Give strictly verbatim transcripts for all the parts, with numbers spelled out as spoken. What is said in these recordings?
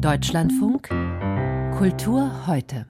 Deutschlandfunk Kultur heute.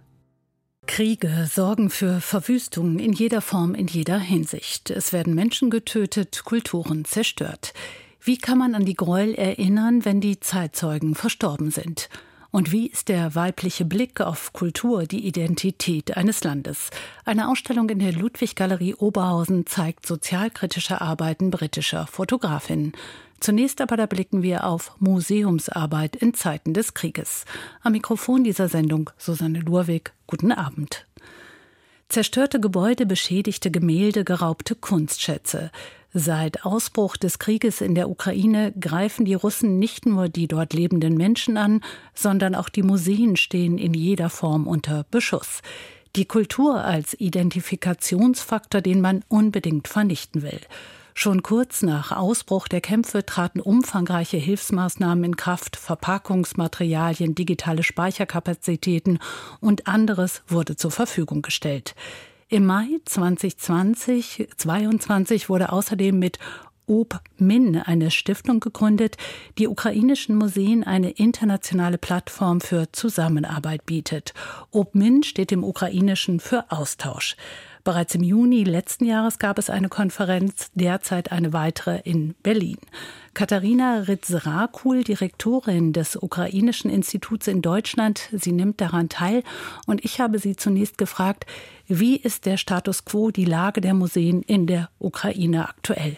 Kriege sorgen für Verwüstungen in jeder Form, in jeder Hinsicht. Es werden Menschen getötet, Kulturen zerstört. Wie kann man an die Gräuel erinnern, wenn die Zeitzeugen verstorben sind? Und wie ist der weibliche Blick auf Kultur, die Identität eines Landes? Eine Ausstellung in der Ludwig-Galerie Oberhausen zeigt sozialkritische Arbeiten britischer Fotografinnen. Zunächst aber da blicken wir auf Museumsarbeit in Zeiten des Krieges. Am Mikrofon dieser Sendung Susanne Lurwig. Guten Abend. Zerstörte Gebäude, beschädigte Gemälde, geraubte Kunstschätze. Seit Ausbruch des Krieges in der Ukraine greifen die Russen nicht nur die dort lebenden Menschen an, sondern auch die Museen stehen in jeder Form unter Beschuss. Die Kultur als Identifikationsfaktor, den man unbedingt vernichten will. Schon kurz nach Ausbruch der Kämpfe traten umfangreiche Hilfsmaßnahmen in Kraft, Verpackungsmaterialien, digitale Speicherkapazitäten und anderes wurde zur Verfügung gestellt. Im Mai zwanzig zwanzig zweiundzwanzig wurde außerdem mit OpMin eine Stiftung gegründet, die ukrainischen Museen eine internationale Plattform für Zusammenarbeit bietet. OpMin steht im Ukrainischen für Austausch. Bereits im Juni letzten Jahres gab es eine Konferenz, derzeit eine weitere in Berlin. Katharina Ritz-Rakul, Direktorin des Ukrainischen Instituts in Deutschland, sie nimmt daran teil. Und ich habe sie zunächst gefragt, wie ist der Status quo, die Lage der Museen in der Ukraine aktuell?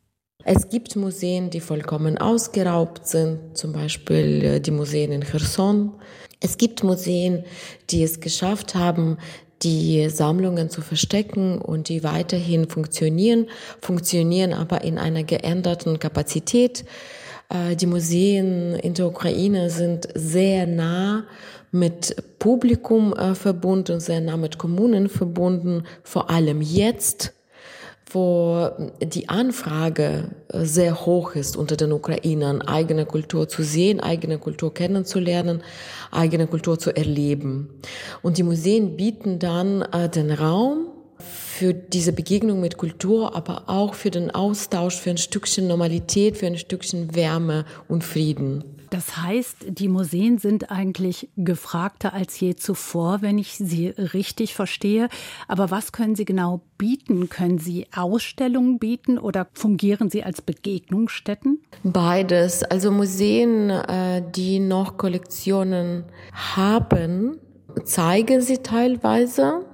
Es gibt Museen, die vollkommen ausgeraubt sind, zum Beispiel die Museen in Cherson. Es gibt Museen, die es geschafft haben, die Sammlungen zu verstecken und die weiterhin funktionieren, funktionieren aber in einer geänderten Kapazität. Die Museen in der Ukraine sind sehr nah mit Publikum verbunden, sehr nah mit Kommunen verbunden, vor allem jetzt, wo die Anfrage sehr hoch ist unter den Ukrainern, eigene Kultur zu sehen, eigene Kultur kennenzulernen, eigene Kultur zu erleben. Und die Museen bieten dann äh, den Raum für diese Begegnung mit Kultur, aber auch für den Austausch, für ein Stückchen Normalität, für ein Stückchen Wärme und Frieden. Das heißt, die Museen sind eigentlich gefragter als je zuvor, wenn ich Sie richtig verstehe. Aber was können Sie genau bieten? Können Sie Ausstellungen bieten oder fungieren Sie als Begegnungsstätten? Beides. Also Museen, die noch Kollektionen haben, zeigen sie teilweise.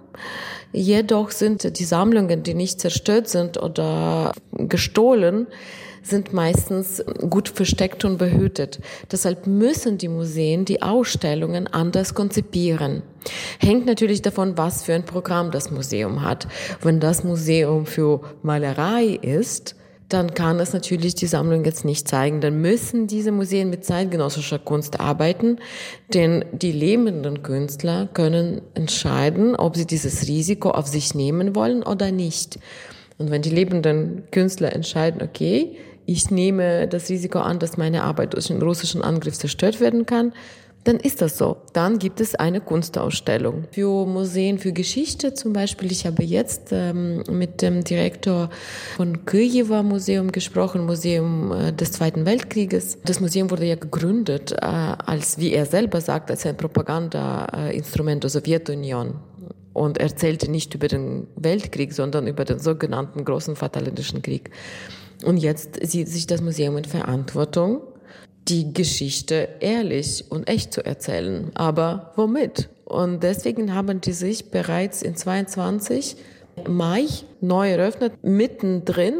Jedoch sind die Sammlungen, die nicht zerstört sind oder gestohlen, sind meistens gut versteckt und behütet. Deshalb müssen die Museen die Ausstellungen anders konzipieren. Hängt natürlich davon, was für ein Programm das Museum hat. Wenn das Museum für Malerei ist, dann kann es natürlich die Sammlung jetzt nicht zeigen. Dann müssen diese Museen mit zeitgenössischer Kunst arbeiten, denn die lebenden Künstler können entscheiden, ob sie dieses Risiko auf sich nehmen wollen oder nicht. Und wenn die lebenden Künstler entscheiden, okay, ich nehme das Risiko an, dass meine Arbeit durch einen russischen Angriff zerstört werden kann, dann ist das so. Dann gibt es eine Kunstausstellung. Für Museen, für Geschichte zum Beispiel, ich habe jetzt ähm, mit dem Direktor von Kyiwa Museum gesprochen, Museum äh, des Zweiten Weltkrieges. Das Museum wurde ja gegründet, äh, als, wie er selber sagt, als ein Propagandainstrument der Sowjetunion. Und erzählte nicht über den Weltkrieg, sondern über den sogenannten Großen Vaterländischen Krieg. Und jetzt sieht sich das Museum in Verantwortung, die Geschichte ehrlich und echt zu erzählen. Aber womit? Und deswegen haben die sich bereits in zweiundzwanzig Mai neu eröffnet, mittendrin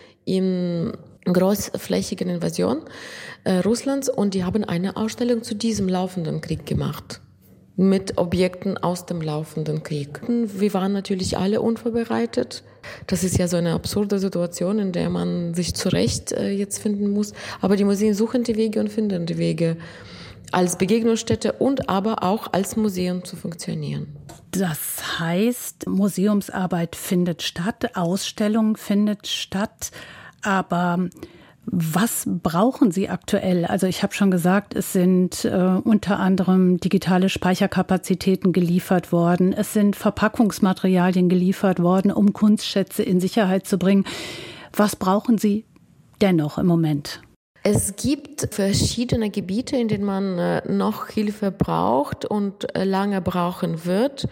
in großflächigen Invasion äh, Russlands. Und die haben eine Ausstellung zu diesem laufenden Krieg gemacht. Mit Objekten aus dem laufenden Krieg. Wir waren natürlich alle unvorbereitet. Das ist ja so eine absurde Situation, in der man sich zurecht äh, jetzt finden muss. Aber die Museen suchen die Wege und finden die Wege, als Begegnungsstätte und aber auch als Museum zu funktionieren. Das heißt, Museumsarbeit findet statt, Ausstellung findet statt, aber was brauchen Sie aktuell? Also ich habe schon gesagt, es sind äh, unter anderem digitale Speicherkapazitäten geliefert worden. Es sind Verpackungsmaterialien geliefert worden, um Kunstschätze in Sicherheit zu bringen. Was brauchen Sie dennoch im Moment? Es gibt verschiedene Gebiete, in denen man noch Hilfe braucht und lange brauchen wird.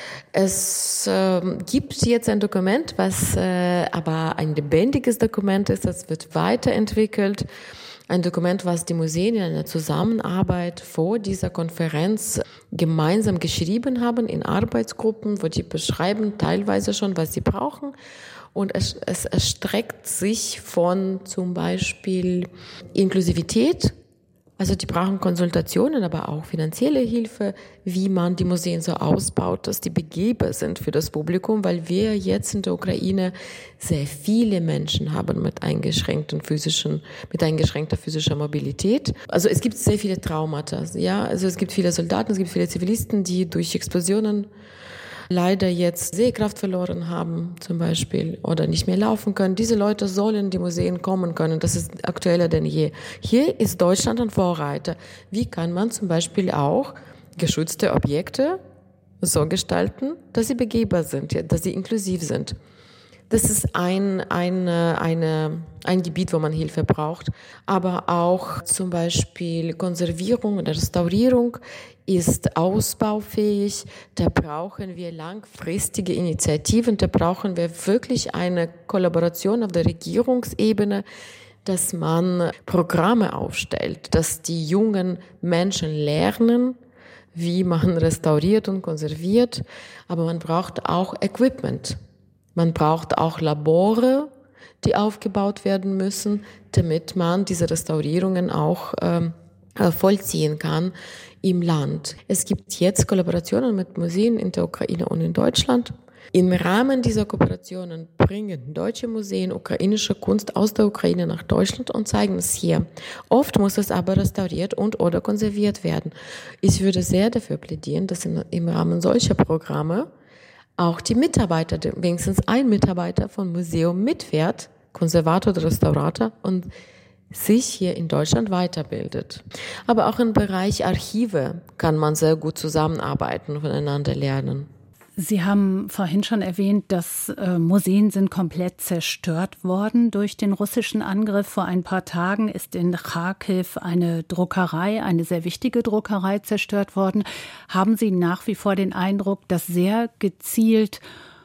Es äh, gibt jetzt ein Dokument, was äh, aber ein lebendiges Dokument ist, das wird weiterentwickelt. Ein Dokument, was die Museen in einer Zusammenarbeit vor dieser Konferenz gemeinsam geschrieben haben in Arbeitsgruppen, wo die beschreiben teilweise schon, was sie brauchen. Und es, es erstreckt sich von zum Beispiel Inklusivität. Also die brauchen Konsultationen, aber auch finanzielle Hilfe, wie man die Museen so ausbaut, dass die begehbar sind für das Publikum, weil wir jetzt in der Ukraine sehr viele Menschen haben mit eingeschränkten physischen, mit eingeschränkter physischer Mobilität. Also es gibt sehr viele Traumata, ja. Also es gibt viele Soldaten, es gibt viele Zivilisten, die durch Explosionen leider jetzt Sehkraft verloren haben, zum Beispiel, oder nicht mehr laufen können. Diese Leute sollen in die Museen kommen können. Das ist aktueller denn je. Hier ist Deutschland ein Vorreiter. Wie kann man zum Beispiel auch geschützte Objekte so gestalten, dass sie begehbar sind, dass sie inklusiv sind? Das ist ein, ein, eine, ein Gebiet, wo man Hilfe braucht. Aber auch zum Beispiel Konservierung oder Restaurierung ist ausbaufähig. Da brauchen wir langfristige Initiativen. Da brauchen wir wirklich eine Kollaboration auf der Regierungsebene, dass man Programme aufstellt, dass die jungen Menschen lernen, wie man restauriert und konserviert. Aber man braucht auch Equipment. Man braucht auch Labore, die aufgebaut werden müssen, damit man diese Restaurierungen auch ähm, vollziehen kann im Land. Es gibt jetzt Kollaborationen mit Museen in der Ukraine und in Deutschland. Im Rahmen dieser Kooperationen bringen deutsche Museen ukrainische Kunst aus der Ukraine nach Deutschland und zeigen es hier. Oft muss es aber restauriert und oder konserviert werden. Ich würde sehr dafür plädieren, dass im, im Rahmen solcher Programme auch die Mitarbeiter, wenigstens ein Mitarbeiter vom Museum mitfährt, Konservator oder Restaurator, und sich hier in Deutschland weiterbildet. Aber auch im Bereich Archive kann man sehr gut zusammenarbeiten, voneinander lernen. Sie haben vorhin schon erwähnt, dass äh, Museen sind komplett zerstört worden durch den russischen Angriff. Vor ein paar Tagen ist in Charkiw eine Druckerei, eine sehr wichtige Druckerei, zerstört worden. Haben Sie nach wie vor den Eindruck, dass sehr gezielt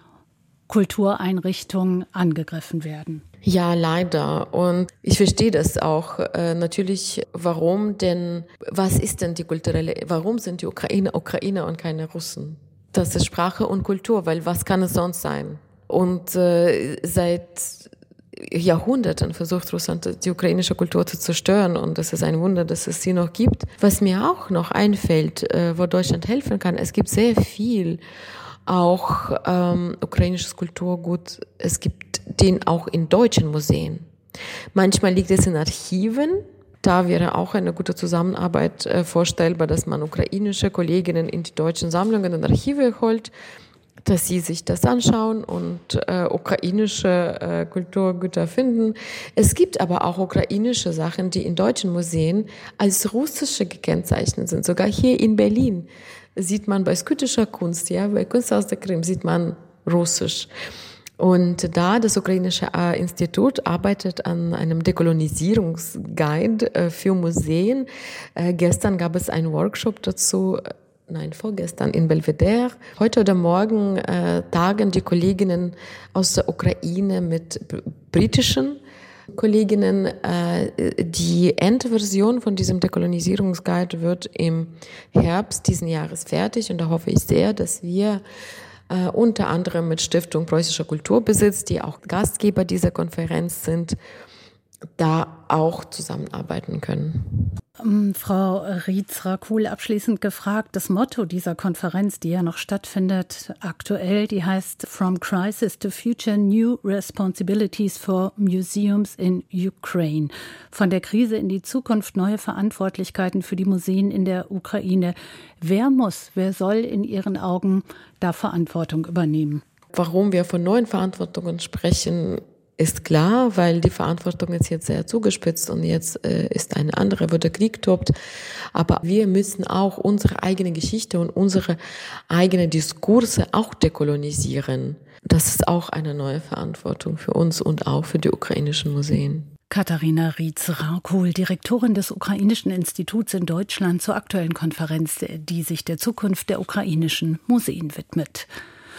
Kultureinrichtungen angegriffen werden? Ja, leider. Und ich verstehe das auch. Äh, natürlich, warum denn, was ist denn die kulturelle, warum sind die Ukrainer Ukrainer und keine Russen? Das ist Sprache und Kultur, weil was kann es sonst sein? Und äh, seit Jahrhunderten versucht Russland, die ukrainische Kultur zu zerstören, und es ist ein Wunder, dass es sie noch gibt. Was mir auch noch einfällt, äh, wo Deutschland helfen kann, es gibt sehr viel auch ähm, ukrainisches Kulturgut, es gibt den auch in deutschen Museen. Manchmal liegt es in Archiven. Da wäre auch eine gute Zusammenarbeit äh, vorstellbar, dass man ukrainische Kolleginnen in die deutschen Sammlungen und Archive holt, dass sie sich das anschauen und äh, ukrainische äh, Kulturgüter finden. Es gibt aber auch ukrainische Sachen, die in deutschen Museen als russische gekennzeichnet sind. Sogar hier in Berlin sieht man bei skytischer Kunst, ja, bei Kunst aus der Krim sieht man Russisch. Und da das ukrainische Institut arbeitet an einem Dekolonisierungsguide äh, für Museen. Äh, gestern gab es einen Workshop dazu, nein, vorgestern in Belvedere. Heute oder morgen äh, tagen die Kolleginnen aus der Ukraine mit b- britischen Kolleginnen. Äh, die Endversion von diesem Dekolonisierungsguide wird im Herbst diesen Jahres fertig, und da hoffe ich sehr, dass wir Uh, unter anderem mit Stiftung Preußischer Kulturbesitz, die auch Gastgeber dieser Konferenz sind, da auch zusammenarbeiten können. Um, Frau Rietz-Rakul, abschließend gefragt, das Motto dieser Konferenz, die ja noch stattfindet, aktuell, die heißt From Crisis to Future, New Responsibilities for Museums in Ukraine. Von der Krise in die Zukunft, neue Verantwortlichkeiten für die Museen in der Ukraine. Wer muss, wer soll in Ihren Augen da Verantwortung übernehmen? Warum wir von neuen Verantwortungen sprechen, ist klar, weil die Verantwortung ist jetzt sehr zugespitzt und jetzt äh, ist eine andere, wo der Krieg tobt. Aber wir müssen auch unsere eigene Geschichte und unsere eigenen Diskurse auch dekolonisieren. Das ist auch eine neue Verantwortung für uns und auch für die ukrainischen Museen. Katharina Rietz-Rakuhl, Direktorin des Ukrainischen Instituts in Deutschland, zur aktuellen Konferenz, die sich der Zukunft der ukrainischen Museen widmet.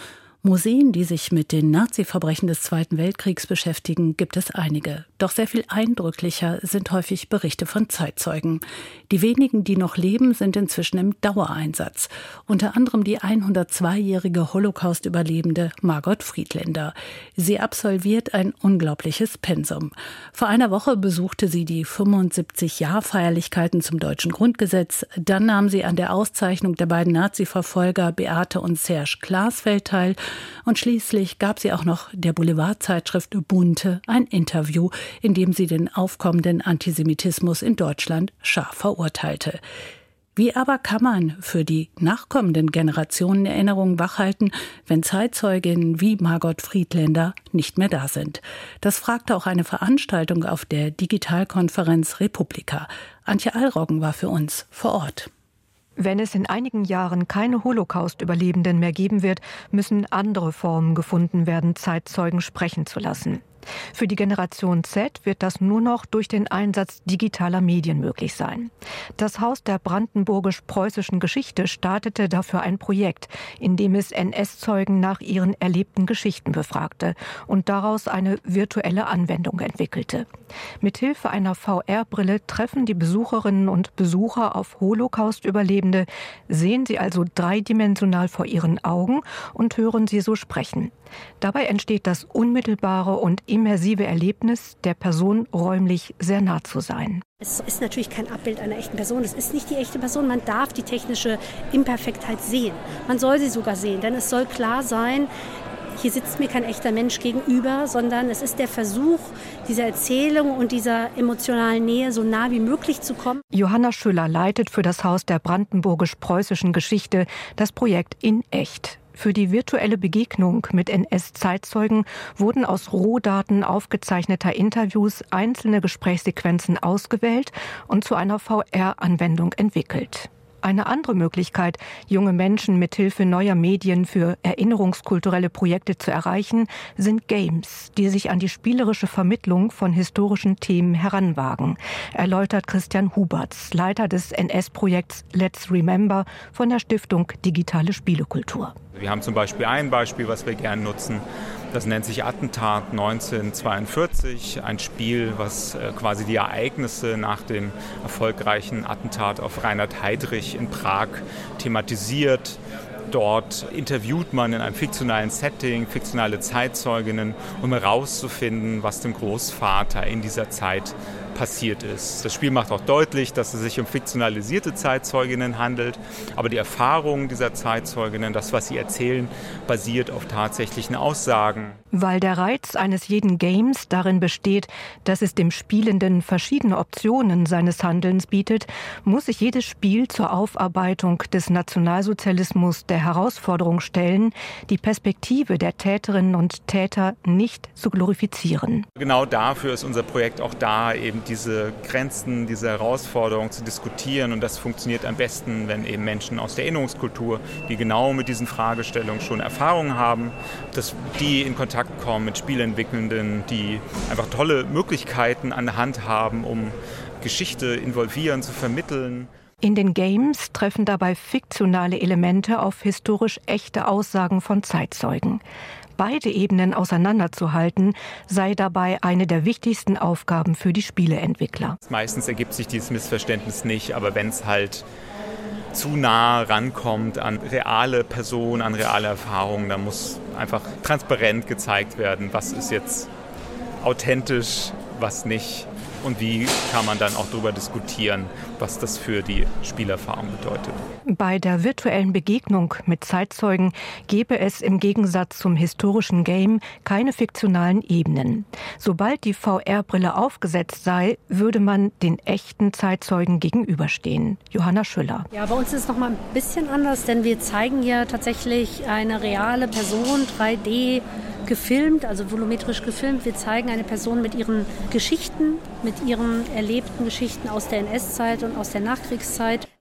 Museen, die sich mit den Nazi-Verbrechen des Zweiten Weltkriegs beschäftigen, gibt es einige. Doch sehr viel eindrücklicher sind häufig Berichte von Zeitzeugen. Die wenigen, die noch leben, sind inzwischen im Dauereinsatz. Unter anderem die hundertzweijährige Holocaust-Überlebende Margot Friedländer. Sie absolviert ein unglaubliches Pensum. Vor einer Woche besuchte sie die fünfundsiebzig-Jahr-Feierlichkeiten zum deutschen Grundgesetz. Dann nahm sie an der Auszeichnung der beiden Nazi-Verfolger Beate und Serge Glasfeld teil. Und schließlich gab sie auch noch der Boulevardzeitschrift Bunte ein Interview, in dem sie den aufkommenden Antisemitismus in Deutschland scharf verurteilte. Wie aber kann man für die nachkommenden Generationen Erinnerungen wachhalten, wenn Zeitzeuginnen wie Margot Friedländer nicht mehr da sind? Das fragte auch eine Veranstaltung auf der Digitalkonferenz Republika. Antje Allroggen war für uns vor Ort. Wenn es in einigen Jahren keine Holocaust-Überlebenden mehr geben wird, müssen andere Formen gefunden werden, Zeitzeugen sprechen zu lassen. Für die Generation Z wird das nur noch durch den Einsatz digitaler Medien möglich sein. Das Haus der brandenburgisch-preußischen Geschichte startete dafür ein Projekt, in dem es N S-Zeugen nach ihren erlebten Geschichten befragte und daraus eine virtuelle Anwendung entwickelte. Mithilfe einer V R-Brille treffen die Besucherinnen und Besucher auf Holocaust-Überlebende, sehen sie also dreidimensional vor ihren Augen und hören sie so sprechen. Dabei entsteht das unmittelbare und immersive Erlebnis, der Person räumlich sehr nah zu sein. Es ist natürlich kein Abbild einer echten Person. Es ist nicht die echte Person. Man darf die technische Imperfektheit sehen. Man soll sie sogar sehen, denn es soll klar sein, hier sitzt mir kein echter Mensch gegenüber, sondern es ist der Versuch, dieser Erzählung und dieser emotionalen Nähe so nah wie möglich zu kommen. Johanna Schüller leitet für das Haus der brandenburgisch-preußischen Geschichte das Projekt In Echt. Für die virtuelle Begegnung mit N S-Zeitzeugen wurden aus Rohdaten aufgezeichneter Interviews einzelne Gesprächssequenzen ausgewählt und zu einer V R-Anwendung entwickelt. Eine andere Möglichkeit, junge Menschen mithilfe neuer Medien für erinnerungskulturelle Projekte zu erreichen, sind Games, die sich an die spielerische Vermittlung von historischen Themen heranwagen, erläutert Christian Huberts, Leiter des N S-Projekts Let's Remember von der Stiftung Digitale Spielekultur. Wir haben zum Beispiel ein Beispiel, was wir gerne nutzen. Das nennt sich Attentat neunzehnhundertzweiundvierzig, ein Spiel, was quasi die Ereignisse nach dem erfolgreichen Attentat auf Reinhard Heydrich in Prag thematisiert. Dort interviewt man in einem fiktionalen Setting fiktionale Zeitzeuginnen, um herauszufinden, was dem Großvater in dieser Zeit passiert ist. Das Spiel macht auch deutlich, dass es sich um fiktionalisierte Zeitzeuginnen handelt, aber die Erfahrungen dieser Zeitzeuginnen, das, was sie erzählen, basiert auf tatsächlichen Aussagen. Weil der Reiz eines jeden Games darin besteht, dass es dem Spielenden verschiedene Optionen seines Handelns bietet, muss sich jedes Spiel zur Aufarbeitung des Nationalsozialismus der Herausforderung stellen, die Perspektive der Täterinnen und Täter nicht zu glorifizieren. Genau dafür ist unser Projekt auch da, eben diese Grenzen, diese Herausforderungen zu diskutieren. Und das funktioniert am besten, wenn eben Menschen aus der Erinnerungskultur, die genau mit diesen Fragestellungen schon Erfahrungen haben, dass die in Kontakt kommen mit Spielentwickelnden, die einfach tolle Möglichkeiten an der Hand haben, um Geschichte involvieren, zu vermitteln. In den Games treffen dabei fiktionale Elemente auf historisch echte Aussagen von Zeitzeugen. Beide Ebenen auseinanderzuhalten, sei dabei eine der wichtigsten Aufgaben für die Spieleentwickler. Meistens ergibt sich dieses Missverständnis nicht, aber wenn es halt zu nah rankommt an reale Personen, an reale Erfahrungen, dann muss einfach transparent gezeigt werden, was ist jetzt authentisch, was nicht. Und wie kann man dann auch darüber diskutieren, was das für die Spielerfahrung bedeutet. Bei der virtuellen Begegnung mit Zeitzeugen gäbe es im Gegensatz zum historischen Game keine fiktionalen Ebenen. Sobald die V R-Brille aufgesetzt sei, würde man den echten Zeitzeugen gegenüberstehen. Johanna Schüller. Ja, bei uns ist es noch mal ein bisschen anders, denn wir zeigen ja tatsächlich eine reale Person, drei D gefilmt, also volumetrisch gefilmt. Wir zeigen eine Person mit ihren Geschichten, mit ihren erlebten Geschichten aus der N S-Zeit und aus der Nachkriegszeit.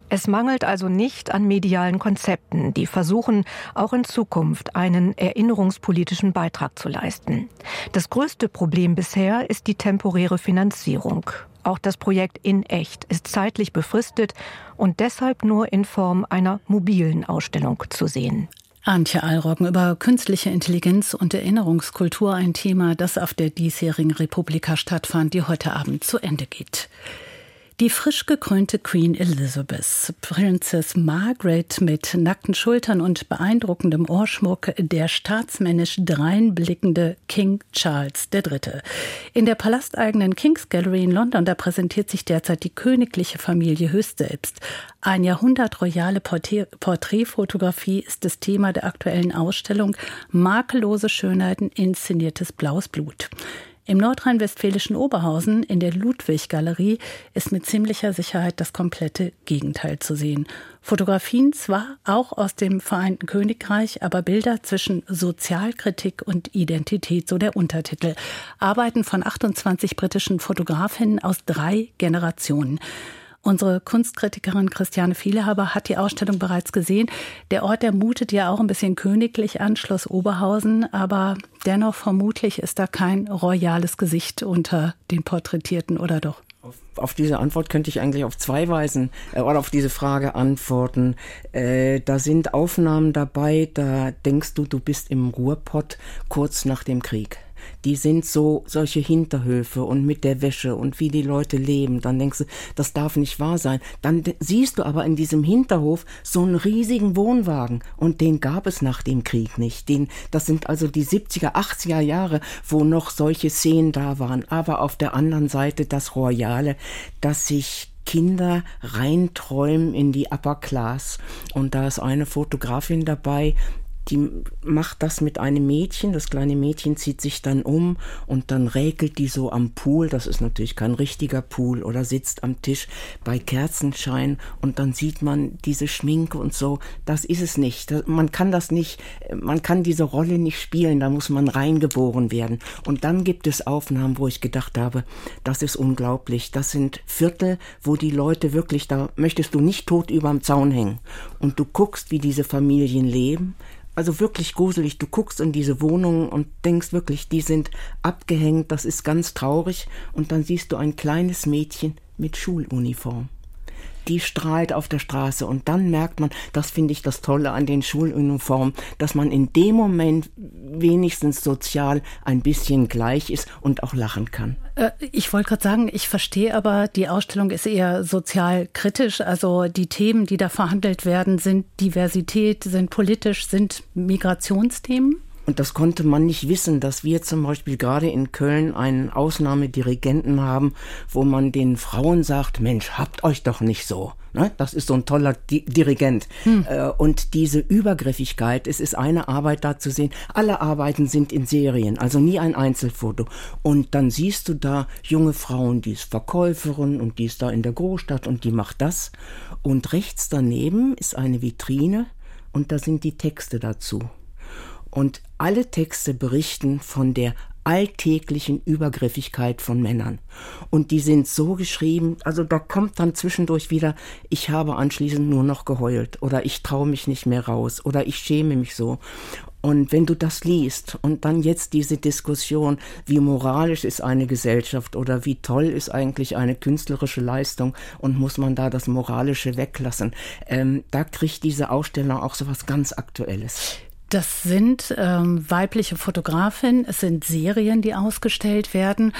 Es mangelt also nicht an medialen Konzepten, die versuchen, auch in Zukunft einen erinnerungspolitischen Beitrag zu leisten. Das größte Problem bisher ist die temporäre Finanzierung. Auch das Projekt In Echt ist zeitlich befristet und deshalb nur in Form einer mobilen Ausstellung zu sehen. Antje Alroggen über künstliche Intelligenz und Erinnerungskultur, ein Thema, das auf der diesjährigen Republika stattfand, die heute Abend zu Ende geht. Die frisch gekrönte Queen Elizabeth, Princess Margaret mit nackten Schultern und beeindruckendem Ohrschmuck, der staatsmännisch dreinblickende King Charles der Dritte. In der palasteigenen King's Gallery in London, da präsentiert sich derzeit die königliche Familie höchst selbst. Ein Jahrhundert royale Porträtfotografie ist das Thema der aktuellen Ausstellung Makellose Schönheiten, inszeniertes blaues Blut. Im nordrhein-westfälischen Oberhausen in der Ludwig-Galerie ist mit ziemlicher Sicherheit das komplette Gegenteil zu sehen. Fotografien zwar auch aus dem Vereinten Königreich, aber Bilder zwischen Sozialkritik und Identität, so der Untertitel. Arbeiten von achtundzwanzig britischen Fotografinnen aus drei Generationen. Unsere Kunstkritikerin Christiane Vielhaber hat die Ausstellung bereits gesehen. Der Ort, der mutet ja auch ein bisschen königlich an, Schloss Oberhausen, aber dennoch vermutlich ist da kein royales Gesicht unter den Porträtierten, oder doch? Auf, auf diese Antwort könnte ich eigentlich auf zwei Weisen äh, oder auf diese Frage antworten. Äh, da sind Aufnahmen dabei, da denkst du, du bist im Ruhrpott kurz nach dem Krieg. Die sind so solche Hinterhöfe und mit der Wäsche und wie die Leute leben. Dann denkst du, das darf nicht wahr sein. Dann de- siehst du aber in diesem Hinterhof so einen riesigen Wohnwagen und den gab es nach dem Krieg nicht. Den, das sind also die siebziger, achtziger Jahre, wo noch solche Szenen da waren. Aber auf der anderen Seite das Royale, dass sich Kinder reinträumen in die Upper Class. Und da ist eine Fotografin dabei, die macht das mit einem Mädchen, das kleine Mädchen zieht sich dann um und dann räkelt die so am Pool, das ist natürlich kein richtiger Pool, oder sitzt am Tisch bei Kerzenschein und dann sieht man diese Schminke und so, das ist es nicht, man kann das nicht, man kann diese Rolle nicht spielen, da muss man reingeboren werden. Und dann gibt es Aufnahmen, wo ich gedacht habe, das ist unglaublich, das sind Viertel, wo die Leute wirklich, da möchtest du nicht tot überm Zaun hängen und du guckst, wie diese Familien leben. Also wirklich gruselig. Du guckst in diese Wohnungen und denkst wirklich, die sind abgehängt, das ist ganz traurig. Und dann siehst du ein kleines Mädchen mit Schuluniform. Die strahlt auf der Straße und dann merkt man, das finde ich das Tolle an den Schuluniformen, dass man in dem Moment wenigstens sozial ein bisschen gleich ist und auch lachen kann. Ich wollte gerade sagen, ich verstehe aber, die Ausstellung ist eher sozial kritisch. Also die Themen, die da verhandelt werden, sind Diversität, sind politisch, sind Migrationsthemen. Und das konnte man nicht wissen, dass wir zum Beispiel gerade in Köln einen Ausnahmedirigenten haben, wo man den Frauen sagt, Mensch, habt euch doch nicht so. Ne? Das ist so ein toller Di- Dirigent. Hm. Äh, und diese Übergriffigkeit, es ist eine Arbeit da zu sehen. Alle Arbeiten sind in Serien, also nie ein Einzelfoto. Und dann siehst du da junge Frauen, die ist Verkäuferin und die ist da in der Großstadt und die macht das. Und rechts daneben ist eine Vitrine und da sind die Texte dazu. Und alle Texte berichten von der alltäglichen Übergriffigkeit von Männern. Und die sind so geschrieben, also da kommt dann zwischendurch wieder, ich habe anschließend nur noch geheult oder ich traue mich nicht mehr raus oder ich schäme mich so. Und wenn du das liest und dann jetzt diese Diskussion, wie moralisch ist eine Gesellschaft oder wie toll ist eigentlich eine künstlerische Leistung und muss man da das Moralische weglassen, ähm, da kriegt diese Ausstellung auch so was ganz Aktuelles. Das sind ähm, weibliche Fotografinnen, es sind Serien, die ausgestellt werden.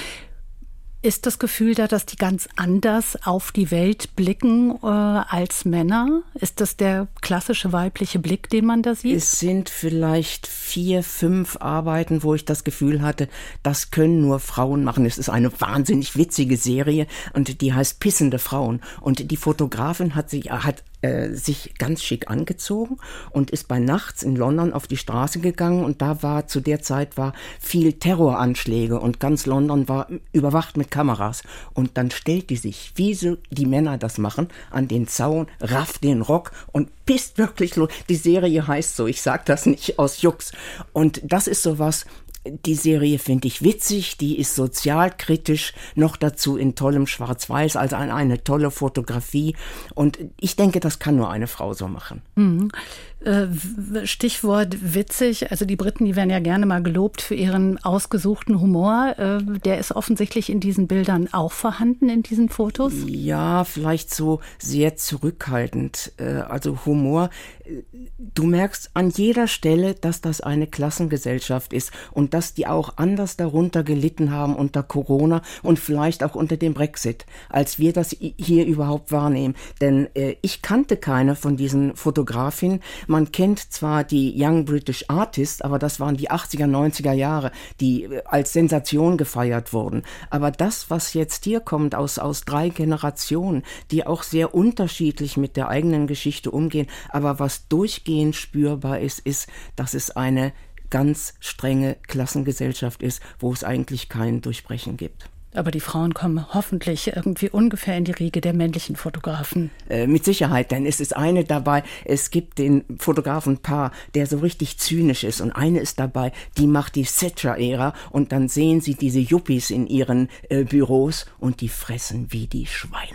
Ist das Gefühl da, dass die ganz anders auf die Welt blicken äh, als Männer? Ist das der klassische weibliche Blick, den man da sieht? Es sind vielleicht vier, fünf Arbeiten, wo ich das Gefühl hatte, das können nur Frauen machen. Es ist eine wahnsinnig witzige Serie und die heißt Pissende Frauen. Und die Fotografin hat sich, hat äh, sich ganz schick angezogen und ist bei Nachts in London auf die Straße gegangen und da war, zu der Zeit war viel Terroranschläge und ganz London war überwacht mit Kameras. Und dann stellt die sich, wie so die Männer das machen, an den Zaun, rafft den Rock und pisst wirklich los. Die Serie heißt so, ich sag das nicht aus Jux. Und das ist sowas, Die Serie finde ich witzig, die ist sozialkritisch, noch dazu in tollem Schwarz-Weiß, also eine tolle Fotografie. Und ich denke, das kann nur eine Frau so machen. Mhm. Stichwort witzig, also die Briten, die werden ja gerne mal gelobt für ihren ausgesuchten Humor. Der ist offensichtlich in diesen Bildern auch vorhanden, in diesen Fotos? Ja, vielleicht so sehr zurückhaltend. Also Humor, du merkst an jeder Stelle, dass das eine Klassengesellschaft ist und dass die auch anders darunter gelitten haben unter Corona und vielleicht auch unter dem Brexit, als wir das hier überhaupt wahrnehmen. Denn ich kannte keine von diesen Fotografinnen. Man kennt zwar die Young British Artists, aber das waren die achtziger, neunziger Jahre, die als Sensation gefeiert wurden. Aber das, was jetzt hier kommt aus, aus drei Generationen, die auch sehr unterschiedlich mit der eigenen Geschichte umgehen, aber was durchgehend spürbar ist, ist, dass es eine ganz strenge Klassengesellschaft ist, wo es eigentlich kein Durchbrechen gibt. Aber die Frauen kommen hoffentlich irgendwie ungefähr in die Riege der männlichen Fotografen. Äh, mit Sicherheit, denn es ist eine dabei, es gibt den Fotografenpaar, der so richtig zynisch ist und eine ist dabei, die macht die Thatcher-Ära und dann sehen sie diese Yuppies in ihren äh, Büros und die fressen wie die Schweine.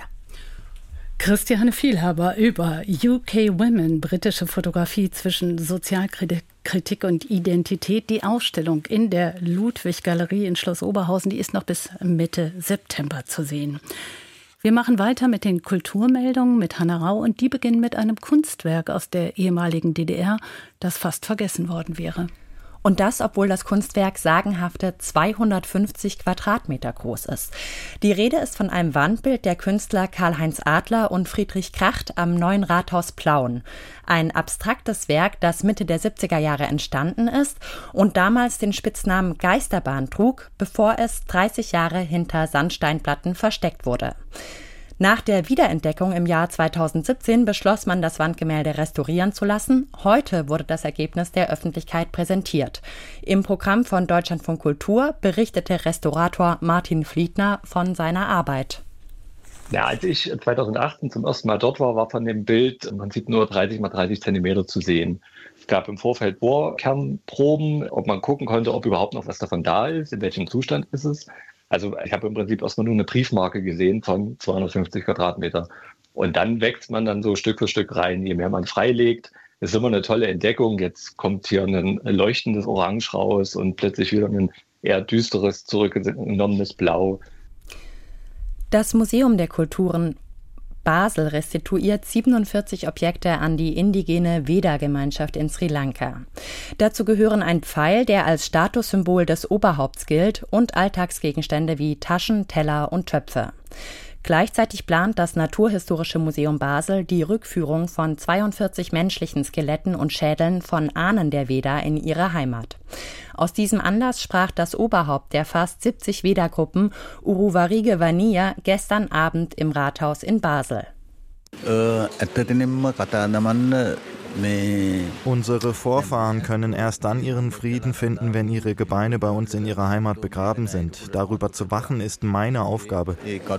Christiane Vielhaber über U K Women, britische Fotografie zwischen Sozialkritik und Identität. Die Ausstellung in der Ludwig-Galerie in Schloss Oberhausen, die ist noch bis Mitte September zu sehen. Wir machen weiter mit den Kulturmeldungen mit Hanna Rau und die beginnen mit einem Kunstwerk aus der ehemaligen D D R, das fast vergessen worden wäre. Und das, obwohl das Kunstwerk sagenhafte zweihundertfünfzig Quadratmeter groß ist. Die Rede ist von einem Wandbild der Künstler Karl-Heinz Adler und Friedrich Kracht am Neuen Rathaus Plauen. Ein abstraktes Werk, das Mitte der siebziger Jahre entstanden ist und damals den Spitznamen Geisterbahn trug, bevor es dreißig Jahre hinter Sandsteinplatten versteckt wurde. Nach der Wiederentdeckung im Jahr zweitausendsiebzehn beschloss man, das Wandgemälde restaurieren zu lassen. Heute wurde das Ergebnis der Öffentlichkeit präsentiert. Im Programm von Deutschlandfunk Kultur berichtete Restaurator Martin Fliedner von seiner Arbeit. Ja, als ich zweitausendachtzehn zum ersten Mal dort war, war von dem Bild im Prinzip nur dreißig mal dreißig Zentimeter zu sehen. Es gab im Vorfeld Bohrkernproben, ob man gucken konnte, ob überhaupt noch was davon da ist, in welchem Zustand ist es. Also ich habe im Prinzip erstmal nur eine Briefmarke gesehen von zweihundertfünfzig Quadratmeter. Und dann wächst man dann so Stück für Stück rein. Je mehr man freilegt, ist immer eine tolle Entdeckung. Jetzt kommt hier ein leuchtendes Orange raus und plötzlich wieder ein eher düsteres, zurückgenommenes Blau. Das Museum der Kulturen Basel restituiert siebenundvierzig Objekte an die indigene Veda-Gemeinschaft in Sri Lanka. Dazu gehören ein Pfeil, der als Statussymbol des Oberhaupts gilt, und Alltagsgegenstände wie Taschen, Teller und Töpfe. Gleichzeitig plant das Naturhistorische Museum Basel die Rückführung von zweiundvierzig menschlichen Skeletten und Schädeln von Ahnen der Veda in ihre Heimat. Aus diesem Anlass sprach das Oberhaupt der fast siebzig Veda-Gruppen, Uruvarige Vaniya, gestern Abend im Rathaus in Basel. Unsere Vorfahren können erst dann ihren Frieden finden, wenn ihre Gebeine bei uns in ihrer Heimat begraben sind. Darüber zu wachen ist meine Aufgabe.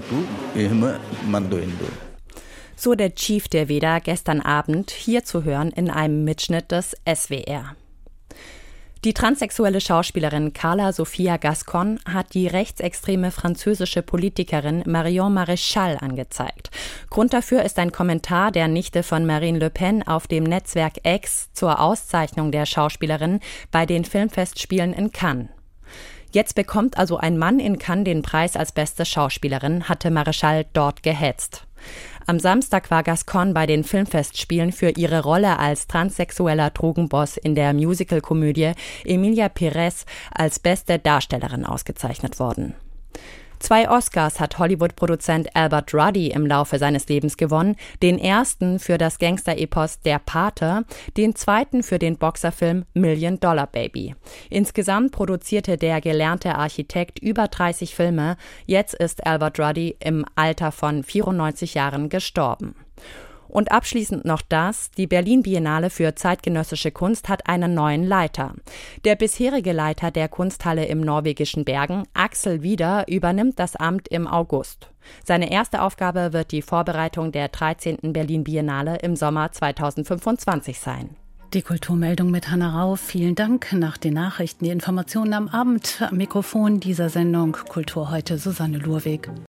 So der Chief der Veda gestern Abend, hier zu hören in einem Mitschnitt des S W R. Die transsexuelle Schauspielerin Carla Sophia Gascon hat die rechtsextreme französische Politikerin Marion Maréchal angezeigt. Grund dafür ist ein Kommentar der Nichte von Marine Le Pen auf dem Netzwerk X zur Auszeichnung der Schauspielerin bei den Filmfestspielen in Cannes. Jetzt bekommt also ein Mann in Cannes den Preis als beste Schauspielerin, hatte Maréchal dort gehetzt. Am Samstag war Gascon bei den Filmfestspielen für ihre Rolle als transsexueller Drogenboss in der Musicalkomödie Emilia Pérez als beste Darstellerin ausgezeichnet worden. Zwei Oscars hat Hollywood-Produzent Albert Ruddy im Laufe seines Lebens gewonnen, den ersten für das Gangster-Epos Der Pate, den zweiten für den Boxerfilm Million Dollar Baby. Insgesamt produzierte der gelernte Architekt über dreißig Filme. Jetzt ist Albert Ruddy im Alter von vierundneunzig Jahren gestorben. Und abschließend noch das, die Berlin Biennale für zeitgenössische Kunst hat einen neuen Leiter. Der bisherige Leiter der Kunsthalle im norwegischen Bergen, Axel Wieder, übernimmt das Amt im August. Seine erste Aufgabe wird die Vorbereitung der dreizehnten Berlin Biennale im Sommer zweitausendfünfundzwanzig sein. Die Kulturmeldung mit Hanna Rau. Vielen Dank. Nach den Nachrichten, die Informationen am Abend. Am Mikrofon dieser Sendung Kultur heute Susanne Lurweg.